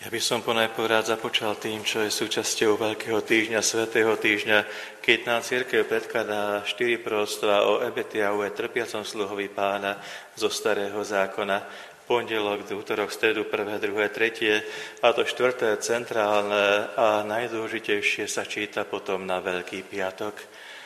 Ja by som ponajprv rád započal tým, čo je súčasťou Veľkého týždňa, Svätého týždňa, keď nám cirkev predkladá 4 proroctvá o Ebetiahu, trpiacom sluhovi Pána zo Starého zákona. Pondelok, útorok, stredu, 1., 2., 3. a to 4. centrálne a najdôležitejšie sa číta potom na Veľký piatok.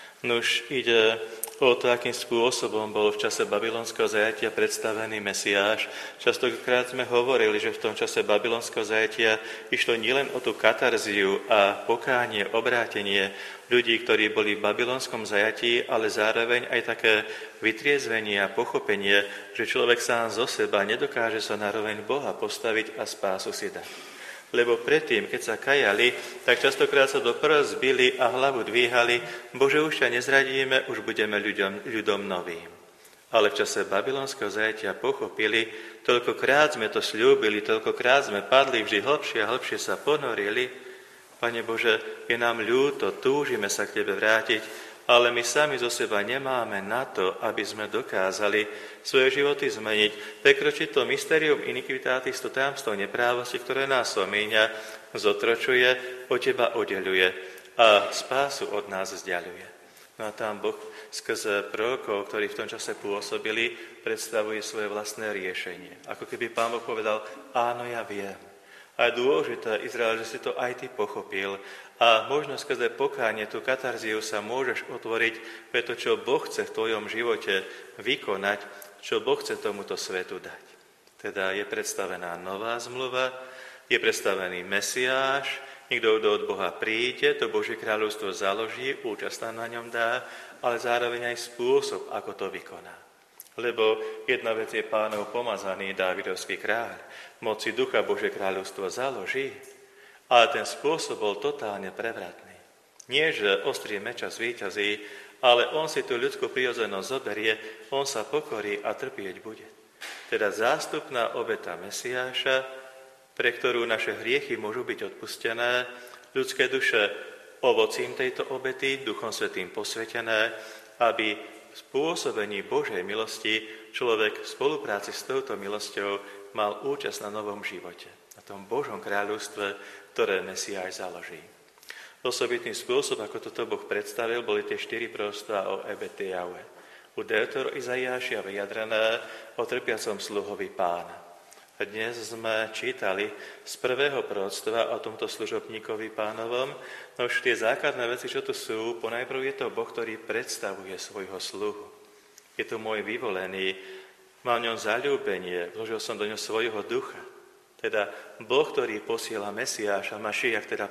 Nuž ide o to, akým spôsobom bol v čase babylonského zajatia predstavený Mesiáš. Častokrát sme hovorili, že v tom čase babylonského zajatia išlo nielen o tú katarziu a pokánie, obrátenie ľudí, ktorí boli v babylonskom zajatí, ale zároveň aj také vytriezvenie a pochopenie, že človek sám zo seba nedokáže sa na roveň Boha postaviť a spásu si dať. Lebo predtým, keď sa kajali, tak častokrát sa do prs bili a hlavu dvíhali, Bože, už ťa nezradíme, už budeme ľudom novým. Ale v čase babylonského zajatia pochopili, toľkokrát sme to sľúbili, toľkokrát sme padli, vždy hlbšie a hlbšie sa ponorili. Pane Bože, je nám ľúto, túžime sa k Tebe vrátiť, ale my sami zo seba nemáme na to, aby sme dokázali svoje životy zmeniť, prekročiť to mysterium iniquitatis, to tajomstvo neprávosti, ktoré nás omíňa, zotročuje, od Teba oddeľuje a spásu od nás vzdialuje. No a tam Boh skrze prorokov, ktorí v tom čase pôsobili, predstavuje svoje vlastné riešenie. Ako keby Pán Boh povedal, áno, ja viem. A je dôležité, Izrael, že si to aj ty pochopil. A možno skrze pokánie, tú katarziu sa môžeš otvoriť pre to, čo Boh chce v tvojom živote vykonať, čo Boh chce tomuto svetu dať. Teda je predstavená nová zmluva, je predstavený Mesiáš, niekto, kto od Boha príde, to Božie kráľovstvo založí, účasť na ňom dá, ale zároveň aj spôsob, ako to vykoná. Lebo jedna vec je Pánov pomazaný Dávidovský kráľ, moci ducha Božie kráľovstvo založí, ale ten spôsob bol totálne prevratný. Nie, že ostrý meča zvíťazí, ale on si tú ľudskú prirodzenosť zoberie, on sa pokorí a trpieť bude. Teda zástupná obeta Mesiáša, pre ktorú naše hriechy môžu byť odpustené, ľudské duše ovocím tejto obety, Duchom Svätým posvetené, aby v spôsobení Božej milosti človek v spolupráci s touto milosťou mal účasť na novom živote, na tom Božom kráľovstve, ktoré Mesiáš založí. Osobitný spôsob, ako toto Boh predstavil, boli tie 4 proroctvá o Ebetiahu. U Deutero Izaiáša vyjadrené o trpiacom sluhovi Pána. A dnes sme čítali z 1. proroctva o tomto služobníkovi Pánovom. No už tie základné veci, čo tu sú, ponajprv je to Boh, ktorý predstavuje svojho sluhu. Je to môj vyvolený, mám v ňom zaľúbenie, vložil som do ňo svojho ducha. Teda Boh, ktorý posiela Mesiáša, Mašiach, teda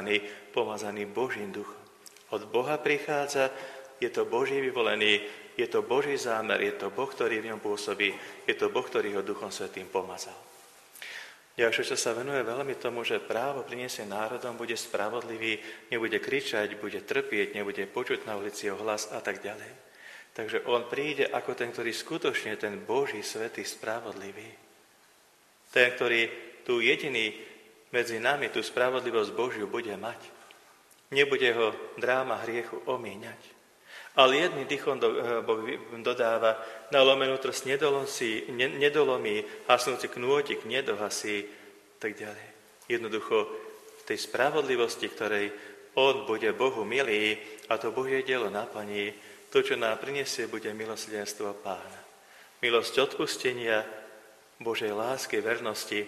pomazaný Božím duchom. Od Boha prichádza, je to Boží vyvolený, je to Boží zámer, je to Boh, ktorý v ňom pôsobí, je to Boh, ktorý ho Duchom Svätým pomazal. Ďalšie, čo sa venuje veľmi tomu, že právo priniesie národom, bude spravodlivý, nebude kričať, bude trpieť, nebude počuť na ulici jeho hlas a tak ďalej. Takže on príde ako ten, ktorý skutočne ten Boží svätý spravodlivý. Ten, ktorý tu jediný medzi nami, tú spravodlivosť Božiu bude mať. Nebude ho dráma hriechu omíňať. Ale jedným dýchom Boh dodáva, na lomenú trst nedolomí, hasnúci knôtik nedohasí, tak ďalej. Jednoducho v tej spravodlivosti, ktorej on bude Bohu milý a to Božie dielo naplní, to, čo nám prinesie, bude milosrdenstvo Pána. Milosť odpustenia, Božej lásky, vernosti,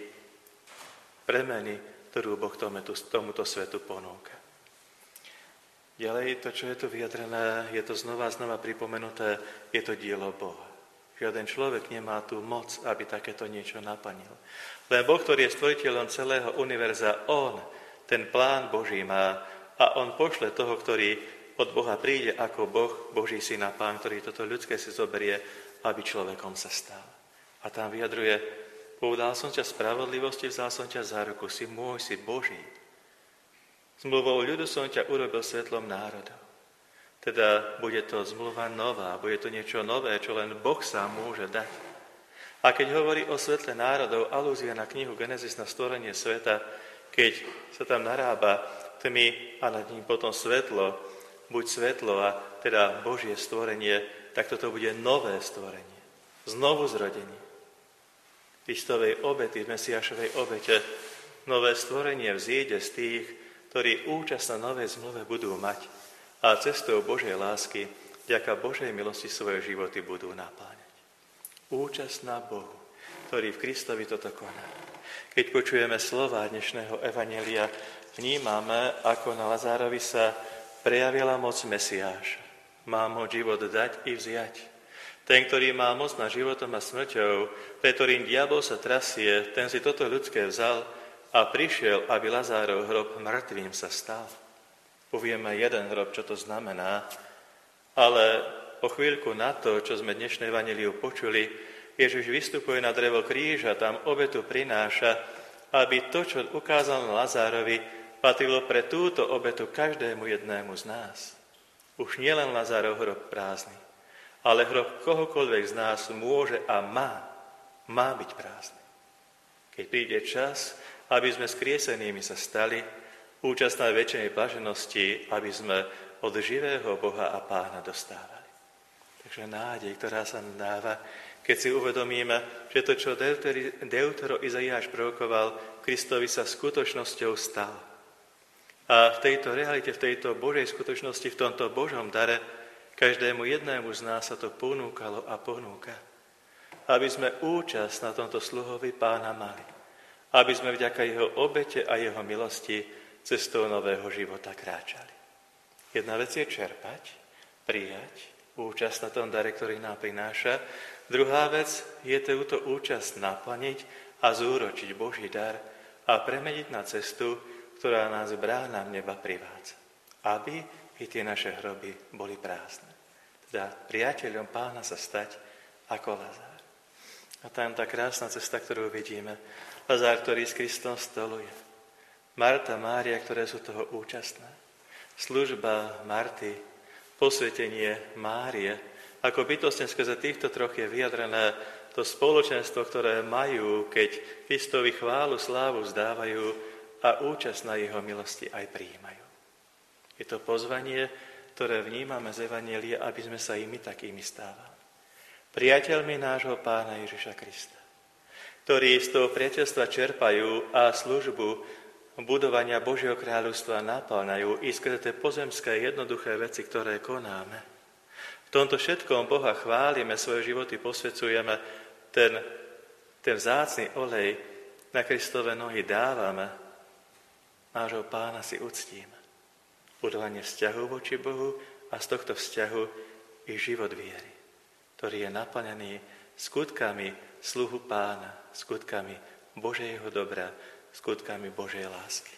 premeny, ktorú Boh tomuto svetu ponúka. Ďalej, to, čo je tu vyjadrené, je to znova pripomenuté, je to dielo Boha. Žiaden človek nemá tú moc, aby takéto niečo naplnil. Len Boh, ktorý je stvoriteľom celého univerza, on ten plán Boží má a on pošle toho, ktorý od Boha príde ako Boh, Boží syn a Pán, ktorý toto ľudské si zoberie, aby človekom sa stal. A tam vyjadruje, povedal som ťa spravodlivosti, vzal som ťa za ruku, si môj, si Boží. Zmluvou ľudu som ťa urobil svetlom národov. Teda bude to zmluva nová, bude to niečo nové, čo len Boh sám môže dať. A keď hovorí o svetle národov, alúzia na knihu Genesis na stvorenie sveta, keď sa tam narába tmy a nad ním potom svetlo, buď svetlo a teda Božie stvorenie, tak toto bude nové stvorenie. Znovu zrodenie. Kristovej obety, v Mesiášovej obete, Nové stvorenie vzíde z tých, ktorí účasť na novej zmluve budú mať a cestou Božej lásky, vďaka Božej milosti svoje životy budú napáňať. Účasť na Bohu, ktorý v Kristovi toto koná. Keď počujeme slová dnešného evanjelia, vnímame, ako na Lazárovi sa prejavila moc Mesiáša. Má moc život dať i vziať. Ten, ktorý má moc nad životom a smrťou, pre ktorým diabol sa trasie, ten si toto ľudské vzal a prišiel, aby Lazárov hrob mŕtvým sa stal. Povieme jeden hrob, čo to znamená, ale o chvíľku na to, čo sme dnešné evanjeliu počuli, Ježiš vystupuje na drevo kríža, tam obetu prináša, aby to, čo ukázal na Lazárovi, patrilo pre túto obetu každému jednému z nás. Už nielen Lazárov hrob prázdny, ale hrob kohokoľvek z nás môže a má byť prázdny. Keď príde čas, aby sme skriesenými sa stali, účasť na večnej blaženosti, aby sme od živého Boha a Pána dostávali. Takže nádej, ktorá sa nám dáva, keď si uvedomíme, že to, čo Deutero Izaiáš prorokoval, Kristovi sa skutočnosťou stalo. A v tejto realite, v tejto Božej skutočnosti, v tomto Božom dare, každému jednému z nás sa to ponúkalo a ponúka. Aby sme účasť na tomto sluhovi Pána mali. Aby sme vďaka jeho obete a jeho milosti cestou nového života kráčali. Jedna vec je čerpať, prijať účasť na tom dare, ktorý nám prináša. Druhá vec je túto účasť naplniť a zúročiť Boží dar a premeniť na cestu, ktorá nás bránam neba privádza. Aby i tie naše hroby boli prázdne. Teda priateľom Pána sa stať ako Lazár. A tam tá krásna cesta, ktorú vidíme. Lazár, ktorý s Kristom stoluje. Marta, Mária, ktoré sú toho účastné. Služba Marty, posvetenie Márie. Ako bytostne skrze týchto troch je vyjadrené to spoločenstvo, ktoré majú, keď Kristovi chválu, slávu vzdávajú a účasť na jeho milosti aj prijímajú. Je to pozvanie, ktoré vnímame z evanjelia, aby sme sa i my takými stávali. Priateľmi nášho Pána Ježiša Krista, ktorí z toho priateľstva čerpajú a službu budovania Božieho kráľovstva napĺňajú i skrze tie pozemské jednoduché veci, ktoré konáme. V tomto všetkom Boha chválime, svoje životy posvedzujeme, ten vzácny olej na Kristove nohy dávame, nášho Pána si uctíme. Budovanie vzťahu voči Bohu a z tohto vzťahu i život viery, ktorý je naplnený skutkami sluhu Pána, skutkami Božieho dobra, skutkami Božej lásky.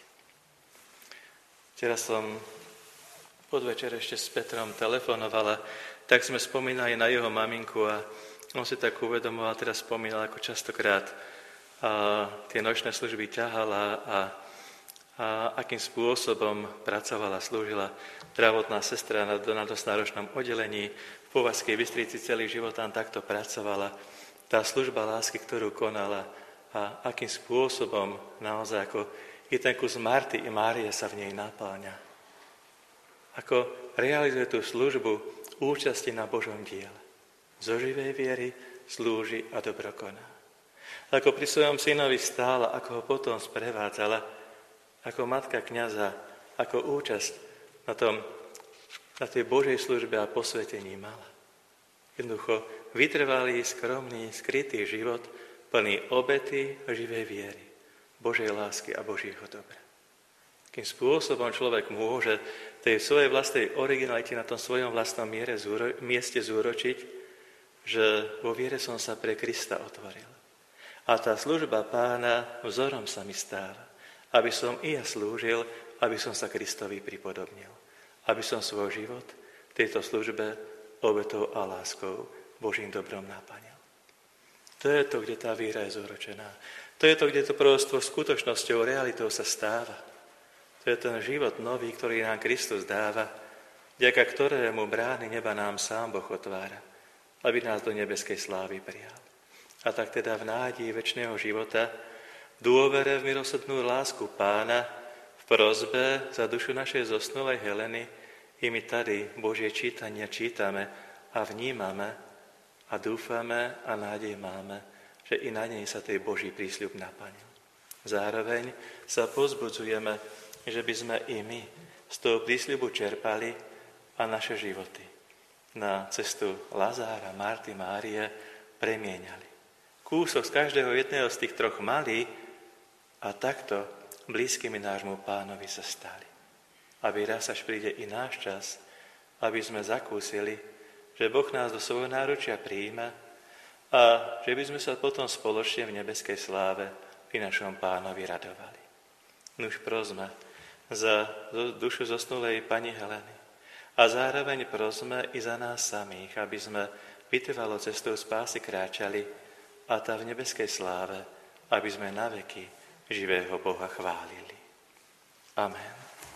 Včera som podvečer ešte s Petrom telefonovala, tak sme spomínali na jeho maminku a on si tak uvedomoval, teraz spomínal, ako častokrát tie nočné služby ťahala a akým spôsobom pracovala, slúžila zdravotná sestra na dosť náročnom oddelení. V Považskej Bystrici celý život tam takto pracovala. Tá služba lásky, ktorú konala a akým spôsobom naozaj ako i ten kus Marty i Márie sa v nej napáňa. Ako realizuje tú službu účasti na Božom diele. Zo živej viery slúži a dobro koná. Ako pri svojom synovi stála, ako ho potom sprevádzala, ako matka kňaza, ako účasť na tej Božej službe a posvetení mala. Jednoducho vytrvalý, skromný, skrytý život, plný obety a živej viery, Božej lásky a Božieho dobra. Akým spôsobom človek môže tej svojej vlastnej originalite na tom svojom vlastnom mieste zúročiť, že vo viere som sa pre Krista otvoril. A tá služba Pána vzorom sa mi stáva. Aby som i ja slúžil, aby som sa Kristovi pripodobnil. Aby som svoj život v tejto službe obetou a láskou Božím dobrom naplnil. To je to, kde tá víra je zúročená. To je to, kde to proroctvo skutočnosťou, realitou sa stáva. To je ten život nový, ktorý nám Kristus dáva, vďaka ktorému brány neba nám sám Boh otvára, aby nás do nebeskej slávy prijal. A tak teda v nádeji večného života, dôvere v milosrdnú lásku Pána, v prosbe za dušu našej zosnulej Heleny, i my tady Božie čítania čítame a vnímame a dúfame a nádej máme, že i na nej sa tej Boží prísľub naplnil. Zároveň sa povzbudzujeme, že by sme i my z toho prísľubu čerpali a naše životy na cestu Lazára, Marty, Márie premieňali. Kúsok z každého jedného z tých troch mali a takto blízkymi nášmu Pánovi sa stali. Aby raz až príde i náš čas, aby sme zakúsili, že Boh nás do svojho náručia prijíma a že by sme sa potom spoločne v nebeskej sláve pri našom Pánovi radovali. Nuž prosme za dušu zosnulej pani Heleny a zároveň prosme i za nás samých, aby sme vytrvalo cestou spásy kráčali a tá v nebeskej sláve, aby sme naveky živého Boha chválili. Amen.